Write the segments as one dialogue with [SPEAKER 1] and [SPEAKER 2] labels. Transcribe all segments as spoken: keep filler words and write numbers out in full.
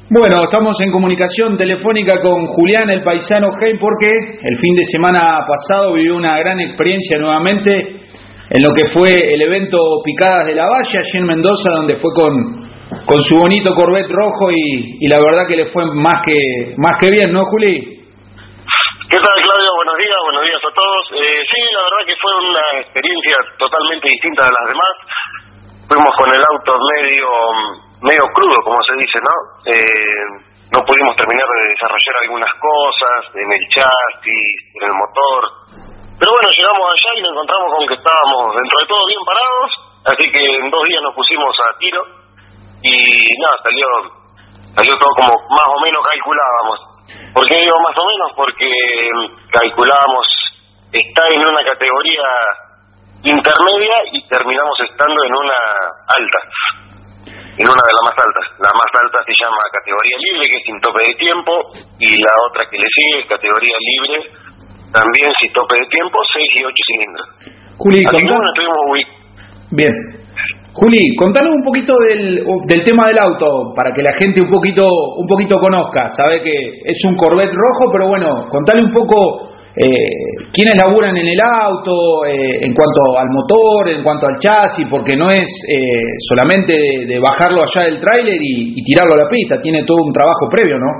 [SPEAKER 1] Bueno, estamos en comunicación telefónica con Julián, el paisano Hey, porque el fin de semana pasado vivió una gran experiencia nuevamente en lo que fue el evento Picadas de la Valle, allí en Mendoza, donde fue con, con su bonito Corvette rojo y, y la verdad que le fue más que, más que bien, ¿no, Juli?
[SPEAKER 2] ¿Qué tal, Claudio? Buenos días, buenos días a todos. Eh, sí, la verdad que fue una experiencia totalmente distinta de las demás. Fuimos con el auto medio medio crudo, como se dice, ¿no? Eh, no pudimos terminar de desarrollar algunas cosas en el chasis, en el motor. Pero bueno, llegamos allá y nos encontramos con que estábamos dentro de todo bien parados, así que en dos días nos pusimos a tiro y nada, salió salió todo como más o menos calculábamos. ¿Por qué digo más o menos? Porque calculábamos estar en una categoría intermedia y terminamos estando en una alta, en una de las más altas. La más alta se llama categoría libre, que es sin tope de tiempo, y la otra que le sigue es categoría libre, también sin tope de tiempo, seis y ocho cilindros.
[SPEAKER 1] Juli,
[SPEAKER 2] así que
[SPEAKER 1] contá...
[SPEAKER 2] bueno, estuvimos muy...
[SPEAKER 1] Bien. Juli, contanos un poquito del, del tema del auto, para que la gente un poquito un poquito conozca. Sabe que es un Corvette rojo, pero bueno, contale un poco eh, quiénes laburan en el auto, eh, en cuanto al motor, en cuanto al chasis, porque no es eh, solamente de, de bajarlo allá del tráiler y, y tirarlo a la pista, tiene todo un trabajo previo, ¿no?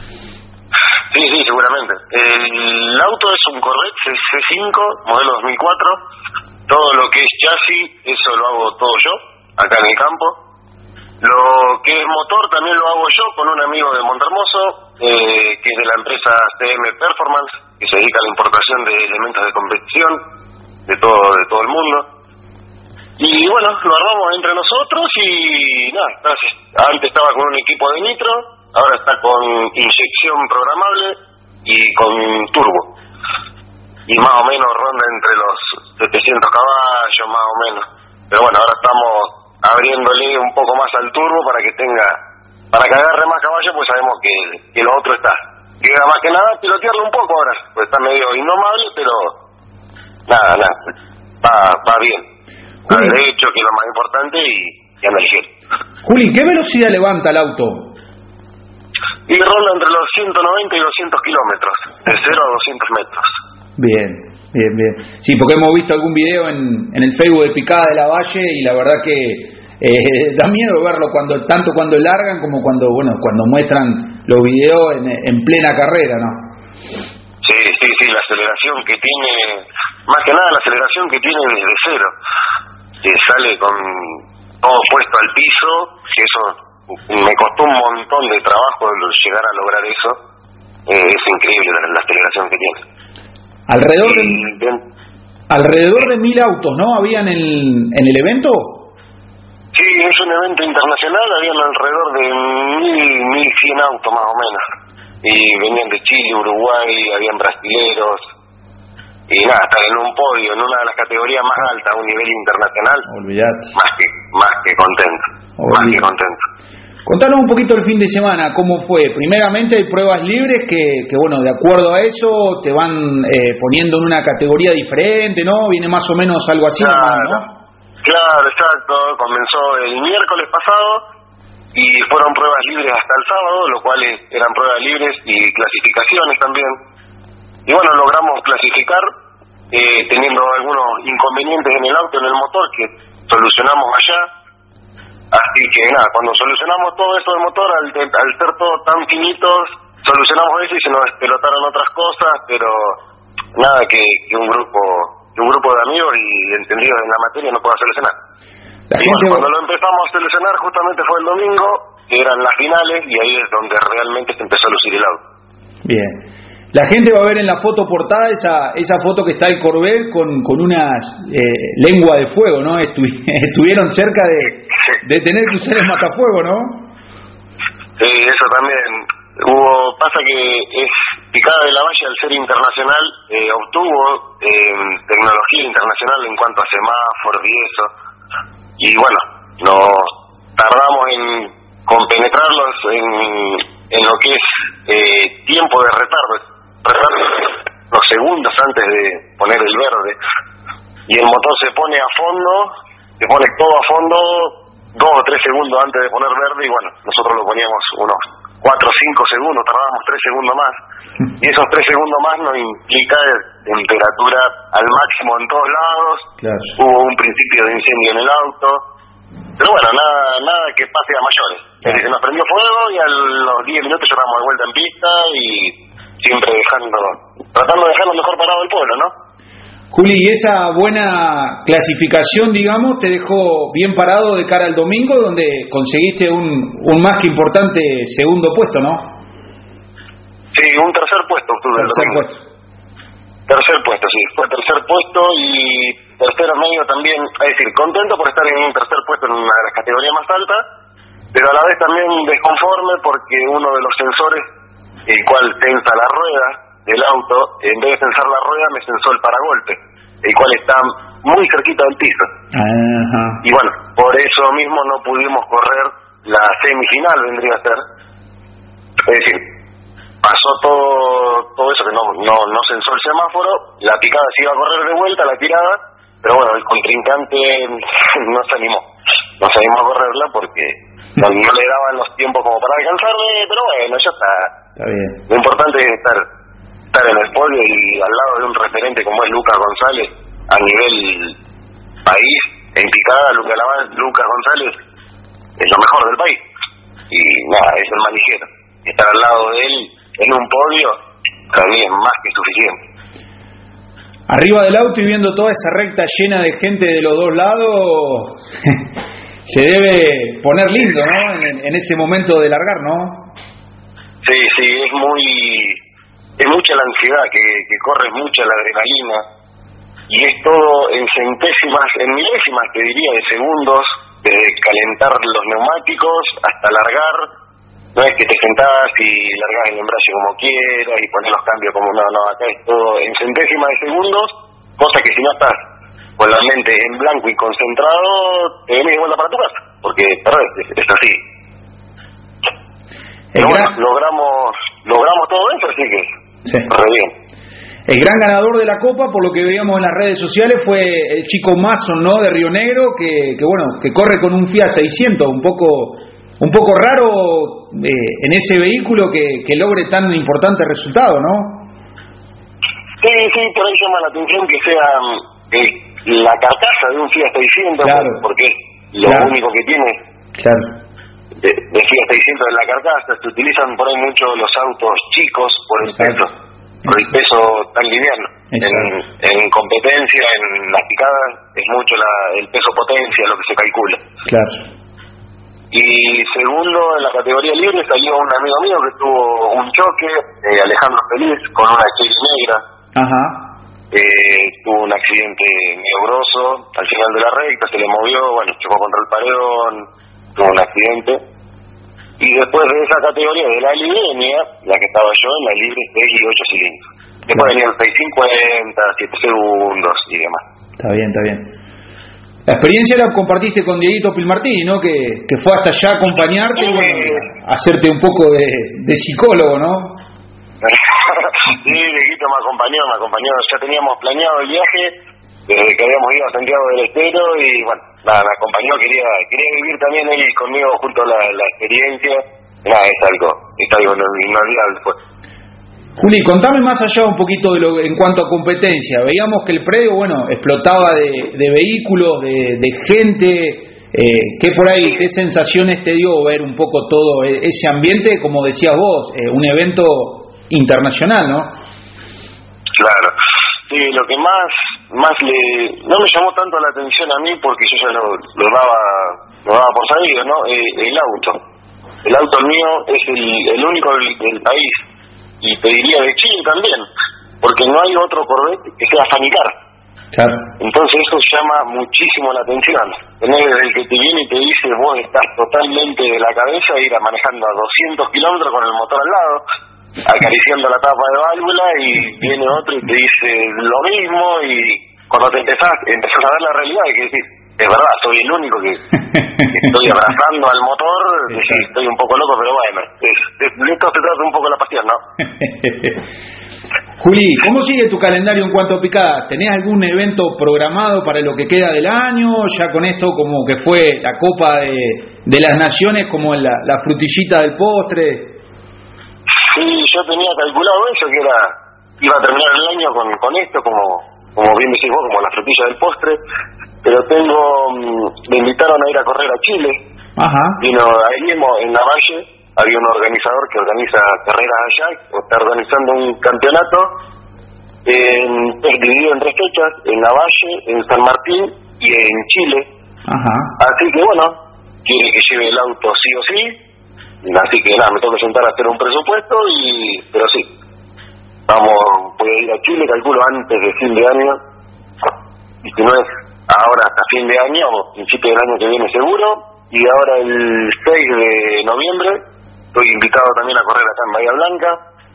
[SPEAKER 2] Sí, sí, seguramente. El auto es un Corvette C cinco, modelo dos mil cuatro. Todo lo que es chasis, eso lo hago todo yo, acá en el campo. Lo que es motor también lo hago yo con un amigo de Montermoso, eh, que es de la empresa C M Performance, que se dedica a la importación de elementos de competición de todo de todo el mundo. Y bueno, lo armamos entre nosotros y nada, antes estaba con un equipo de nitro, ahora está con inyección programable y con turbo. Y más o menos ronda entre los setecientos caballos, más o menos. Pero bueno, ahora estamos abriéndole un poco más al turbo para que tenga, para que agarre más caballos, pues sabemos que, que lo otro está. Queda más que nada pilotearlo un poco ahora, pues está medio indomable, pero nada, nada, va, va bien. Va derecho, que es lo más importante, y, y anda ligero.
[SPEAKER 1] Juli, ¿qué velocidad levanta el auto?
[SPEAKER 2] Y ronda entre los ciento noventa y doscientos kilómetros, de cero a doscientos metros.
[SPEAKER 1] Bien, bien, bien. Sí, porque hemos visto algún video en, en el Facebook de Picada de la Valle y la verdad que eh, da miedo verlo cuando tanto cuando largan como cuando bueno cuando muestran los videos en, en plena carrera, ¿no?
[SPEAKER 2] Sí, sí, sí, la aceleración que tiene, más que nada la aceleración que tiene desde cero, que sale con todo puesto al piso, que eso me costó un montón de trabajo llegar a lograr eso. Eh, es increíble la, la aceleración que tiene.
[SPEAKER 1] Alrededor de, alrededor de mil autos, ¿no? ¿Habían en, en el evento?
[SPEAKER 2] Sí, es un evento internacional, habían alrededor de mil, mil cien autos más o menos. Y venían de Chile, Uruguay, habían brasileros. Y nada, están en un podio, en una de las categorías más altas, a un nivel internacional.
[SPEAKER 1] Olvidate.
[SPEAKER 2] Más que, más que contento. Olvidate. Más que contento.
[SPEAKER 1] Contanos un poquito el fin de semana, ¿cómo fue? Primeramente hay pruebas libres que, que bueno, de acuerdo a eso te van eh, poniendo en una categoría diferente, ¿no? Viene más o menos algo así,
[SPEAKER 2] claro,
[SPEAKER 1] ¿no?
[SPEAKER 2] Claro, exacto. Comenzó el miércoles pasado y fueron pruebas libres hasta el sábado, lo cual eran pruebas libres y clasificaciones también. Y bueno, logramos clasificar eh, teniendo algunos inconvenientes en el auto, en el motor, que solucionamos allá. Así que nada, cuando solucionamos todo esto del motor, al, al ser todos tan finitos, solucionamos eso y se nos pelotaron otras cosas, pero nada que, que un grupo que un grupo de amigos y entendidos en la materia no pueda solucionar. La y bueno, cuando lo empezamos a solucionar justamente fue el domingo, que eran las finales, y ahí es donde realmente se empezó a lucir el auto.
[SPEAKER 1] Bien. La gente va a ver en la foto portada esa esa foto que está el Corvette con, con unas eh, lengua de fuego, ¿no? Estu estuvieron cerca de, de tener que usar el matafuego, ¿no?
[SPEAKER 2] Sí, eso también. Hubo, pasa que es Picada de la Valle, al ser internacional, eh, obtuvo eh, tecnología internacional en cuanto a semáforos y eso. Y bueno, nos tardamos en compenetrarlos en, en lo que es eh, tiempo de retardo. Los segundos antes de poner el verde, y el motor se pone a fondo, se pone todo a fondo dos o tres segundos antes de poner verde, y bueno, nosotros lo poníamos unos cuatro o cinco segundos, tardábamos tres segundos más. Y esos tres segundos más nos implica temperatura al máximo en todos lados.
[SPEAKER 1] Claro.
[SPEAKER 2] Hubo un principio de incendio en el auto. Pero bueno, nada nada que pase a mayores. Claro. Se nos prendió fuego y a los diez minutos ya estábamos de vuelta en pista y siempre dejando, tratando de dejar lo mejor parado del pueblo, ¿no?
[SPEAKER 1] Juli, y esa buena clasificación, digamos, te dejó bien parado de cara al domingo, donde conseguiste un, un más que importante segundo puesto, ¿no?
[SPEAKER 2] Sí, un tercer puesto obtuve el
[SPEAKER 1] Tercer
[SPEAKER 2] domingo.
[SPEAKER 1] puesto.
[SPEAKER 2] Tercer puesto, sí, fue tercer puesto y tercero medio también, es decir, contento por estar en un tercer puesto en una de las categorías más altas, pero a la vez también desconforme porque uno de los sensores, el cual tensa la rueda del auto, en vez de tensar la rueda me sensó el paragolpe, el cual está muy cerquita del piso.
[SPEAKER 1] Ajá.
[SPEAKER 2] Y bueno, por eso mismo no pudimos correr la semifinal, vendría a ser. Es decir, pasó todo todo eso que no no no sensó el semáforo, la picada se iba a correr de vuelta, la tirada, pero bueno, el contrincante no se animó, no se animó a correrla porque no, no le daban los tiempos como para alcanzarme, pero bueno, ya está.
[SPEAKER 1] Está bien.
[SPEAKER 2] Lo importante es estar estar en el podio y al lado de un referente como es Lucas González a nivel país, en picada. Lucas Lucas González es lo mejor del país y nada, es el manijero. Estar al lado de él en un podio para mí es más que suficiente.
[SPEAKER 1] Arriba del auto y viendo toda esa recta llena de gente de los dos lados se debe poner lindo, ¿no? En, en ese momento de largar, ¿no?
[SPEAKER 2] Sí, sí, es muy es mucha la ansiedad que, que corre, mucha la adrenalina y es todo en centésimas, en milésimas te diría de segundos, desde calentar los neumáticos hasta largar. No es que te sentás y largás el embrague como quieras y pones los cambios como no, no, acá es todo en centésimas de segundos, cosa que si no estás con la mente en blanco y concentrado, te venís de vuelta para tu casa, porque perdés, es, es así. Pero bueno, logramos, logramos todo eso, así que
[SPEAKER 1] sí.
[SPEAKER 2] Re bien.
[SPEAKER 1] El gran ganador de la Copa, por lo que veíamos en las redes sociales, fue el chico Mason, ¿no? De Río Negro, que, que bueno, que corre con un Fiat seiscientos, un poco... Un poco raro eh, en ese vehículo que, que logre tan importante resultado, ¿no?
[SPEAKER 2] Sí, sí, por ahí llama la atención que sea eh, la carcasa de un Fiat seiscientos,
[SPEAKER 1] claro.
[SPEAKER 2] Porque lo claro. único que tiene
[SPEAKER 1] claro.
[SPEAKER 2] de, de Fiat seiscientos es la carcasa. Se utilizan por ahí mucho los autos chicos por el Exacto. peso, por el peso tan liviano. En, en competencia, en las picadas, es mucho la, el peso potencia lo que se calcula.
[SPEAKER 1] Claro.
[SPEAKER 2] Y segundo, en la categoría libre salió un amigo mío que tuvo un choque, eh, Alejandro Feliz, con una Chile negra.
[SPEAKER 1] Ajá.
[SPEAKER 2] Eh, tuvo un accidente medio grosso, al final de la recta se le movió, bueno, chocó contra el paredón, tuvo un accidente. Y después de esa categoría de la librenia, la que estaba yo, en la libre seis y ocho cilindros. Después venía el seis cincuenta, siete segundos y demás.
[SPEAKER 1] Está bien, está bien. La experiencia la compartiste con Dieguito Pilmartini, ¿no? Que, que fue hasta allá a acompañarte y bueno, hacerte un poco de, de psicólogo, ¿no?
[SPEAKER 2] Sí, Dieguito me acompañó, me acompañó. Ya teníamos planeado el viaje desde que habíamos ido a Santiago del Estero y bueno, nada, me acompañó. Quería quería vivir también él conmigo junto a la, la experiencia. Nada, es algo, es algo inolvidable, pues.
[SPEAKER 1] Juli, contame más allá un poquito de lo en cuanto a competencia. Veíamos que el predio, bueno, explotaba de, de vehículos, de, de gente. Eh, ¿Qué por ahí, qué sensaciones te dio ver un poco todo ese ambiente, como decías vos, eh, un evento internacional, ¿no?
[SPEAKER 2] Claro. Sí, lo que más más le no me llamó tanto la atención a mí porque yo ya lo, lo daba lo daba por sabido, ¿no? Eh, el auto. El auto mío es el, el único del, del país. Y te diría de Chile también, porque no hay otro Corvette que sea Fanicar.
[SPEAKER 1] Claro.
[SPEAKER 2] Entonces eso llama muchísimo la atención. Tener el que te viene y te dice vos estás totalmente de la cabeza, ir a manejando a doscientos kilómetros con el motor al lado, acariciando la tapa de válvula y viene otro y te dice lo mismo y cuando te empezás, empezás a ver la realidad y que decís, es verdad, soy el único que, que estoy abrazando al motor, sí, estoy un poco loco, pero bueno, es, es, esto se trata un poco de la pasión, ¿no?
[SPEAKER 1] Juli, ¿cómo sigue tu calendario en cuanto a picadas? ¿Tenés algún evento programado para lo que queda del año? Ya con esto como que fue la Copa de, de las Naciones, como la, la frutillita del postre.
[SPEAKER 2] Sí, yo tenía calculado eso, que era iba a terminar el año con, con esto, como como bien decís vos, como la frutilla del postre, pero tengo, me invitaron a ir a correr a Chile.
[SPEAKER 1] Ajá.
[SPEAKER 2] Vino ahí mismo, en Lavalle, había un organizador que organiza carreras allá, está organizando un campeonato en, es dividido en tres fechas, en Lavalle, en San Martín y en Chile.
[SPEAKER 1] Ajá.
[SPEAKER 2] Así que bueno, quiere que lleve el auto sí o sí, así que nada, me tengo que sentar a hacer un presupuesto, y pero sí, vamos, voy a ir a Chile, calculo antes de fin de año, y si no es ahora hasta fin de año, o principio del año que viene seguro, y ahora el seis de noviembre estoy invitado también a correr acá en Bahía Blanca,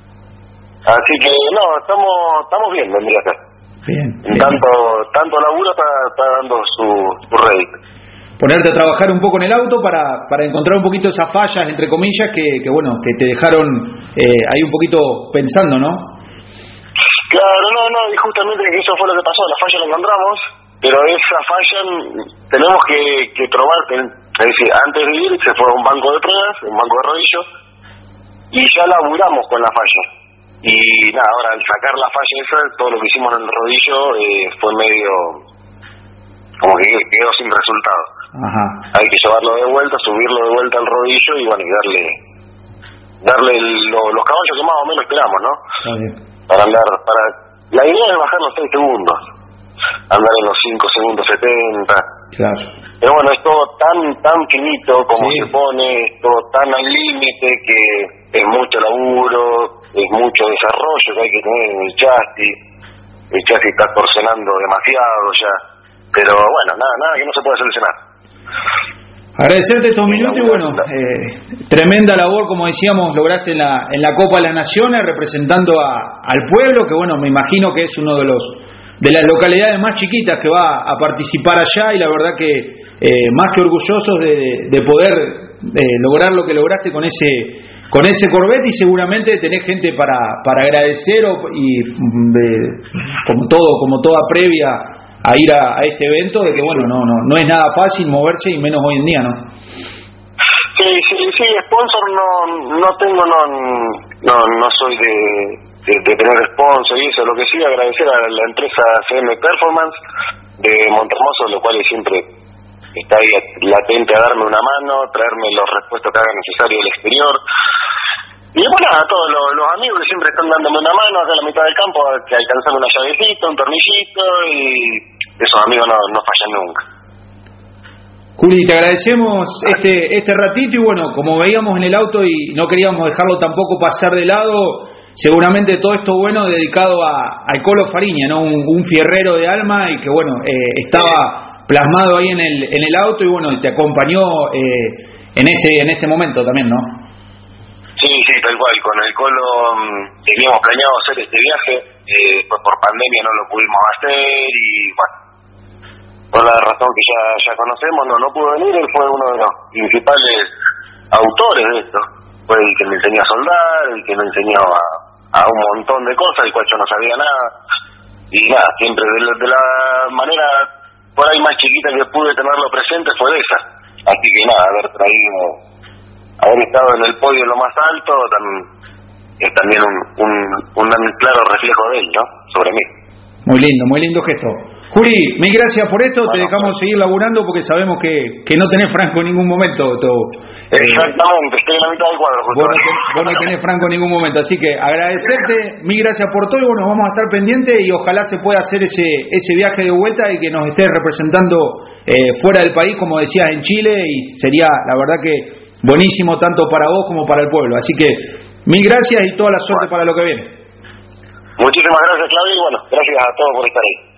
[SPEAKER 2] así que no, estamos estamos bien, vendría a ser.
[SPEAKER 1] Bien, bien.
[SPEAKER 2] Tanto, tanto laburo está, está dando su, su rédito.
[SPEAKER 1] Ponerte a trabajar un poco en el auto para para encontrar un poquito esas fallas, entre comillas, que, que bueno, que te dejaron eh, ahí un poquito pensando, ¿no?
[SPEAKER 2] Claro, no, no, y justamente eso fue lo que pasó, la falla la encontramos, pero esa falla tenemos que, que probar, es decir, antes de ir se fue a un banco de pruebas, un banco de rodillo, y ya laburamos con la falla. Y nada, ahora al sacar la falla esa, todo lo que hicimos en el rodillo eh, fue medio, como que quedó sin resultado.
[SPEAKER 1] Ajá.
[SPEAKER 2] Hay que llevarlo de vuelta, subirlo de vuelta al rodillo y bueno, y darle darle el, lo, los caballos que más o menos esperamos, ¿no?
[SPEAKER 1] Está bien.
[SPEAKER 2] Para andar, para la idea es bajar los seis segundos, andar en los cinco segundos setenta.
[SPEAKER 1] Claro.
[SPEAKER 2] Pero bueno, es todo tan tan finito como
[SPEAKER 1] sí.
[SPEAKER 2] se pone, es todo tan al límite que es mucho laburo, es mucho desarrollo que hay que tener en el chasis. El chasis está torsionando demasiado ya, pero bueno, nada, nada que no se puede solucionar.
[SPEAKER 1] Agradecerte estos minutos y bueno, eh, tremenda labor, como decíamos, lograste en la en la Copa de las Naciones representando a, al pueblo, que bueno, me imagino que es uno de los de las localidades más chiquitas que va a participar allá, y la verdad que eh, más que orgullosos de, de poder eh, lograr lo que lograste con ese con ese Corvette, y seguramente tenés gente para para agradecer o, y de, como todo como toda previa a ir a, a este evento, de que bueno, no no no es nada fácil moverse, y menos hoy en día, ¿no?
[SPEAKER 2] Sí, sí, sí, sponsor no no tengo, no no no soy de, de, de tener sponsor y eso. Lo que sí, agradecer a la empresa C M Performance de Montermoso, lo cual siempre está ahí latente a darme una mano, traerme los repuestos que haga necesario del exterior. Y bueno, a todos los, los amigos que siempre están dándome una mano acá en la mitad del campo, que alcanzan una llavecita, un tornillito, y esos amigos no, no fallan nunca.
[SPEAKER 1] Juli, te agradecemos este este ratito, y bueno, como veíamos en el auto y no queríamos dejarlo tampoco pasar de lado, seguramente todo esto bueno dedicado a al Colo Fariña, ¿no? Un, un fierrero de alma, y que bueno, eh, estaba plasmado ahí en el en el auto, y bueno, te acompañó eh, en este en este momento también, ¿no?
[SPEAKER 2] Sí, sí, tal cual. Con el Colo um, teníamos planeado hacer este viaje, eh, pues por pandemia no lo pudimos hacer, y bueno, por la razón que ya ya conocemos, no no pudo venir. Él fue uno de los principales autores de esto, fue el que me enseñó a soldar, el que me enseñó a, a un montón de cosas, del cual yo no sabía nada, y nada, siempre de la, de la manera por ahí más chiquita que pude tenerlo presente fue de esa. Así que nada, haber traído, haber estado en el podio en lo más alto, también, es también un, un, un claro reflejo de él, ¿no? Sobre mí.
[SPEAKER 1] Muy lindo, muy lindo gesto. Juli, mil gracias por esto, bueno, te dejamos claro. seguir laburando, porque sabemos que, que no tenés franco en ningún momento. Todo.
[SPEAKER 2] Exactamente, eh, estoy en la mitad del cuadro.
[SPEAKER 1] Vos no, tenés, vos no tenés franco en ningún momento, así que agradecerte, mil gracias por todo, y bueno, vamos a estar pendientes, y ojalá se pueda hacer ese ese viaje de vuelta y que nos estés representando eh, fuera del país, como decías, en Chile, y sería la verdad que buenísimo tanto para vos como para el pueblo. Así que mil gracias y toda la suerte bueno. para lo que viene.
[SPEAKER 2] Muchísimas gracias, Claudio, y bueno, gracias a todos por estar ahí.